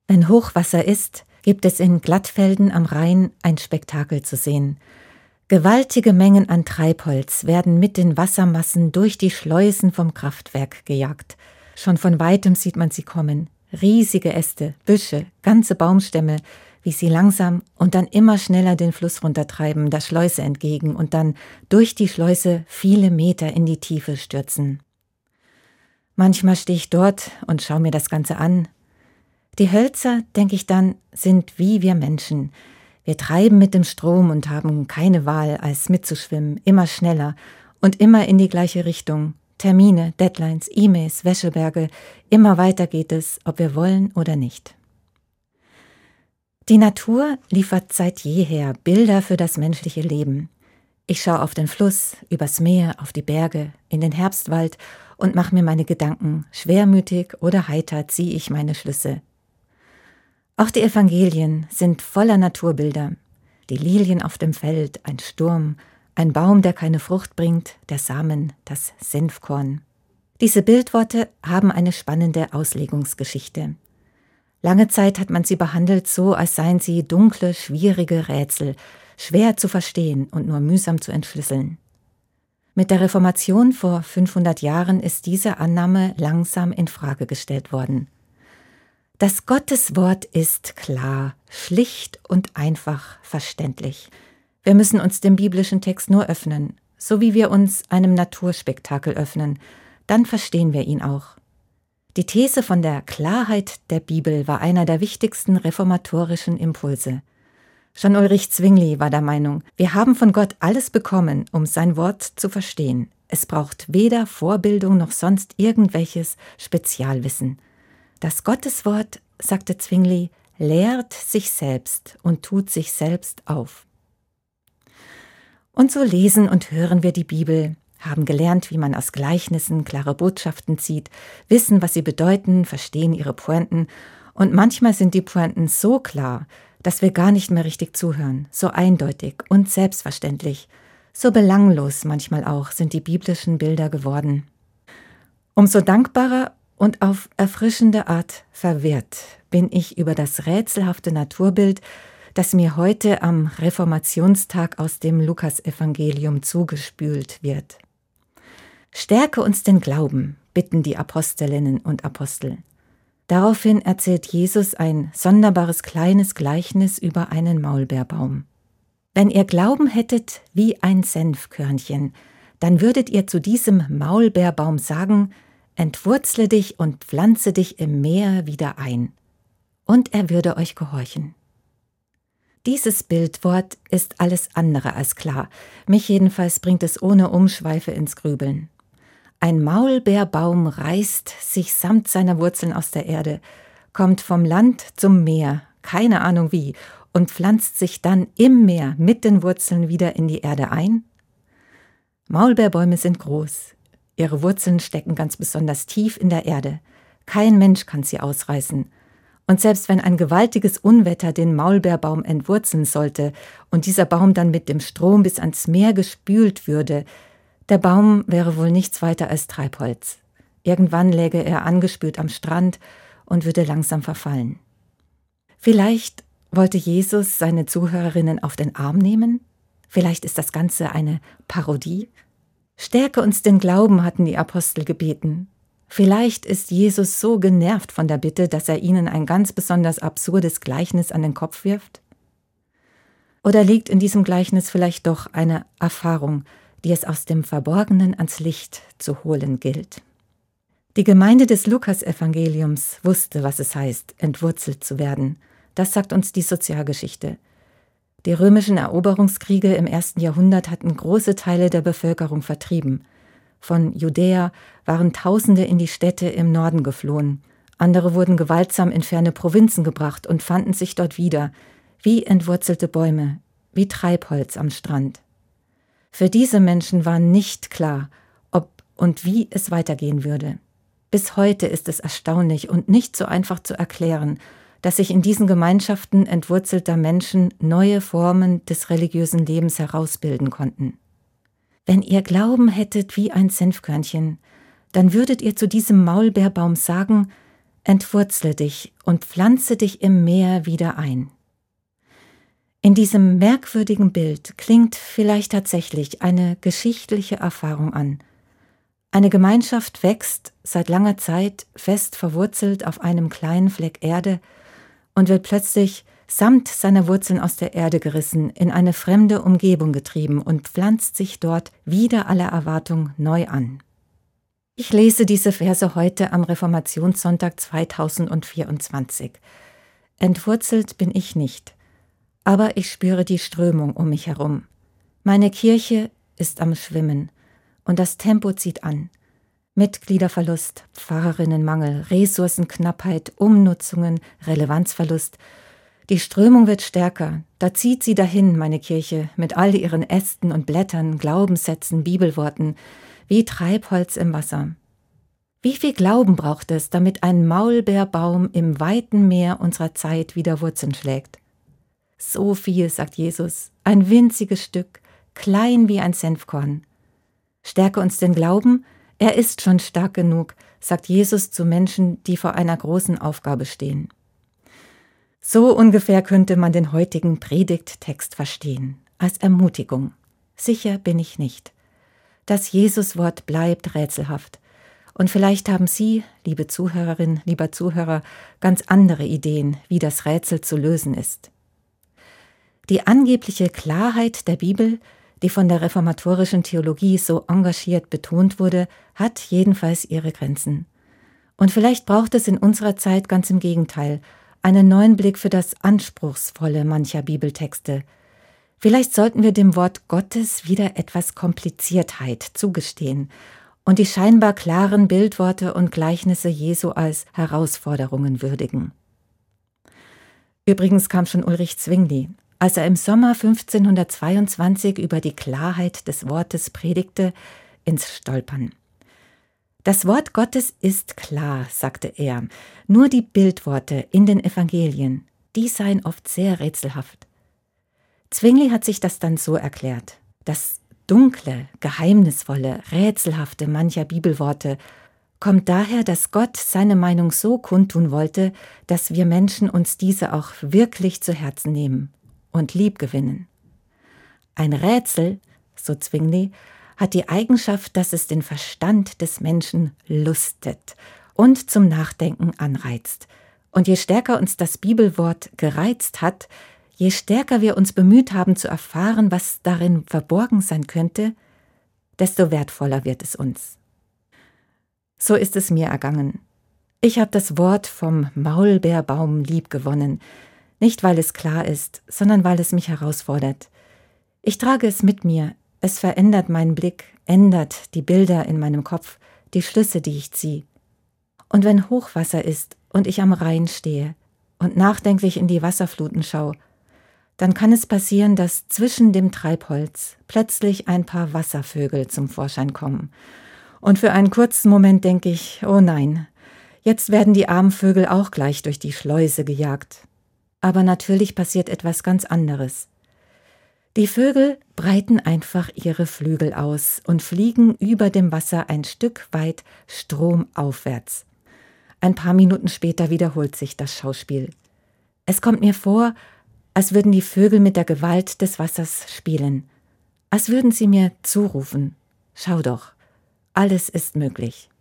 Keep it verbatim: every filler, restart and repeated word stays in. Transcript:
Wenn Hochwasser ist, gibt es in Glattfelden am Rhein ein Spektakel zu sehen. Gewaltige Mengen an Treibholz werden mit den Wassermassen durch die Schleusen vom Kraftwerk gejagt. Schon von weitem sieht man sie kommen. Riesige Äste, Büsche, ganze Baumstämme, wie sie langsam und dann immer schneller den Fluss runtertreiben, der Schleuse entgegen und dann durch die Schleuse viele Meter in die Tiefe stürzen. Manchmal stehe ich dort und schaue mir das Ganze an. Die Hölzer, denke ich dann, sind wie wir Menschen. Wir treiben mit dem Strom und haben keine Wahl, als mitzuschwimmen, immer schneller und immer in die gleiche Richtung. Termine, Deadlines, E-Mails, Wäscheberge, immer weiter geht es, ob wir wollen oder nicht. Die Natur liefert seit jeher Bilder für das menschliche Leben. Ich schaue auf den Fluss, übers Meer, auf die Berge, in den Herbstwald und mache mir meine Gedanken. Schwermütig oder heiter ziehe ich meine Schlüsse. Auch die Evangelien sind voller Naturbilder. Die Lilien auf dem Feld, ein Sturm, ein Baum, der keine Frucht bringt, der Samen, das Senfkorn. Diese Bildworte haben eine spannende Auslegungsgeschichte. Lange Zeit hat man sie behandelt so, als seien sie dunkle, schwierige Rätsel, schwer zu verstehen und nur mühsam zu entschlüsseln. Mit der Reformation vor fünfhundert Jahren ist diese Annahme langsam in Frage gestellt worden. Das Gotteswort ist klar, schlicht und einfach verständlich. Wir müssen uns dem biblischen Text nur öffnen, so wie wir uns einem Naturspektakel öffnen, dann verstehen wir ihn auch. Die These von der Klarheit der Bibel war einer der wichtigsten reformatorischen Impulse. Schon Ulrich Zwingli war der Meinung, wir haben von Gott alles bekommen, um sein Wort zu verstehen. Es braucht weder Vorbildung noch sonst irgendwelches Spezialwissen. Das Gotteswort, sagte Zwingli, lehrt sich selbst und tut sich selbst auf. Und so lesen und hören wir die Bibel, haben gelernt, wie man aus Gleichnissen klare Botschaften zieht, wissen, was sie bedeuten, verstehen ihre Pointen und manchmal sind die Pointen so klar, dass wir gar nicht mehr richtig zuhören, so eindeutig und selbstverständlich, so belanglos manchmal auch sind die biblischen Bilder geworden. Umso dankbarer und auf erfrischende Art verwirrt bin ich über das rätselhafte Naturbild, das mir heute am Reformationstag aus dem Lukasevangelium zugespült wird. Stärke uns den Glauben, bitten die Apostelinnen und Apostel. Daraufhin erzählt Jesus ein sonderbares kleines Gleichnis über einen Maulbeerbaum. Wenn ihr Glauben hättet wie ein Senfkörnchen, dann würdet ihr zu diesem Maulbeerbaum sagen, entwurzle dich und pflanze dich im Meer wieder ein. Und er würde euch gehorchen. Dieses Bildwort ist alles andere als klar. Mich jedenfalls bringt es ohne Umschweife ins Grübeln. Ein Maulbeerbaum reißt sich samt seiner Wurzeln aus der Erde, kommt vom Land zum Meer, keine Ahnung wie, und pflanzt sich dann im Meer mit den Wurzeln wieder in die Erde ein? Maulbeerbäume sind groß. Ihre Wurzeln stecken ganz besonders tief in der Erde. Kein Mensch kann sie ausreißen. Und selbst wenn ein gewaltiges Unwetter den Maulbeerbaum entwurzeln sollte und dieser Baum dann mit dem Strom bis ans Meer gespült würde, der Baum wäre wohl nichts weiter als Treibholz. Irgendwann läge er angespült am Strand und würde langsam verfallen. Vielleicht wollte Jesus seine Zuhörerinnen auf den Arm nehmen? Vielleicht ist das Ganze eine Parodie? Stärke uns den Glauben, hatten die Apostel gebeten. Vielleicht ist Jesus so genervt von der Bitte, dass er ihnen ein ganz besonders absurdes Gleichnis an den Kopf wirft? Oder liegt in diesem Gleichnis vielleicht doch eine Erfahrung, die es aus dem Verborgenen ans Licht zu holen gilt? Die Gemeinde des Lukasevangeliums wusste, was es heißt, entwurzelt zu werden. Das sagt uns die Sozialgeschichte. Die römischen Eroberungskriege im ersten Jahrhundert hatten große Teile der Bevölkerung vertrieben. Von Judäa waren Tausende in die Städte im Norden geflohen. Andere wurden gewaltsam in ferne Provinzen gebracht und fanden sich dort wieder, wie entwurzelte Bäume, wie Treibholz am Strand. Für diese Menschen war nicht klar, ob und wie es weitergehen würde. Bis heute ist es erstaunlich und nicht so einfach zu erklären, dass sich in diesen Gemeinschaften entwurzelter Menschen neue Formen des religiösen Lebens herausbilden konnten. Wenn ihr Glauben hättet wie ein Senfkörnchen, dann würdet ihr zu diesem Maulbeerbaum sagen, entwurzle dich und pflanze dich im Meer wieder ein. In diesem merkwürdigen Bild klingt vielleicht tatsächlich eine geschichtliche Erfahrung an. Eine Gemeinschaft wächst seit langer Zeit fest verwurzelt auf einem kleinen Fleck Erde und wird plötzlich samt seiner Wurzeln aus der Erde gerissen, in eine fremde Umgebung getrieben und pflanzt sich dort wider aller Erwartung neu an. Ich lese diese Verse heute am Reformationssonntag zweitausendvierundzwanzig. Entwurzelt bin ich nicht, aber ich spüre die Strömung um mich herum. Meine Kirche ist am Schwimmen und das Tempo zieht an. Mitgliederverlust, Pfarrerinnenmangel, Ressourcenknappheit, Umnutzungen, Relevanzverlust. Die Strömung wird stärker, da zieht sie dahin, meine Kirche, mit all ihren Ästen und Blättern, Glaubenssätzen, Bibelworten, wie Treibholz im Wasser. Wie viel Glauben braucht es, damit ein Maulbeerbaum im weiten Meer unserer Zeit wieder Wurzeln schlägt? So viel, sagt Jesus, ein winziges Stück, klein wie ein Senfkorn. Stärke uns den Glauben, er ist schon stark genug, sagt Jesus zu Menschen, die vor einer großen Aufgabe stehen. So ungefähr könnte man den heutigen Predigttext verstehen, als Ermutigung. Sicher bin ich nicht. Das Jesuswort bleibt rätselhaft. Und vielleicht haben Sie, liebe Zuhörerin, lieber Zuhörer, ganz andere Ideen, wie das Rätsel zu lösen ist. Die angebliche Klarheit der Bibel, die von der reformatorischen Theologie so engagiert betont wurde, hat jedenfalls ihre Grenzen. Und vielleicht braucht es in unserer Zeit ganz im Gegenteil einen neuen Blick für das Anspruchsvolle mancher Bibeltexte. Vielleicht sollten wir dem Wort Gottes wieder etwas Kompliziertheit zugestehen und die scheinbar klaren Bildworte und Gleichnisse Jesu als Herausforderungen würdigen. Übrigens kam schon Ulrich Zwingli, als er im Sommer fünfzehnhundertzweiundzwanzig über die Klarheit des Wortes predigte, ins Stolpern. Das Wort Gottes ist klar, sagte er, nur die Bildworte in den Evangelien, die seien oft sehr rätselhaft. Zwingli hat sich das dann so erklärt: Das dunkle, geheimnisvolle, rätselhafte mancher Bibelworte kommt daher, dass Gott seine Meinung so kundtun wollte, dass wir Menschen uns diese auch wirklich zu Herzen nehmen und liebgewinnen. Ein Rätsel, so Zwingli, hat die Eigenschaft, dass es den Verstand des Menschen lustet und zum Nachdenken anreizt. Und je stärker uns das Bibelwort gereizt hat, je stärker wir uns bemüht haben zu erfahren, was darin verborgen sein könnte, desto wertvoller wird es uns. So ist es mir ergangen. Ich habe das Wort vom Maulbeerbaum liebgewonnen, nicht weil es klar ist, sondern weil es mich herausfordert. Ich trage es mit mir, es verändert meinen Blick, ändert die Bilder in meinem Kopf, die Schlüsse, die ich ziehe. Und wenn Hochwasser ist und ich am Rhein stehe und nachdenklich in die Wasserfluten schaue, dann kann es passieren, dass zwischen dem Treibholz plötzlich ein paar Wasservögel zum Vorschein kommen. Und für einen kurzen Moment denke ich, oh nein, jetzt werden die armen Vögel auch gleich durch die Schleuse gejagt. Aber natürlich passiert etwas ganz anderes. Die Vögel breiten einfach ihre Flügel aus und fliegen über dem Wasser ein Stück weit stromaufwärts. Ein paar Minuten später wiederholt sich das Schauspiel. Es kommt mir vor, als würden die Vögel mit der Gewalt des Wassers spielen, als würden sie mir zurufen: Schau doch, alles ist möglich.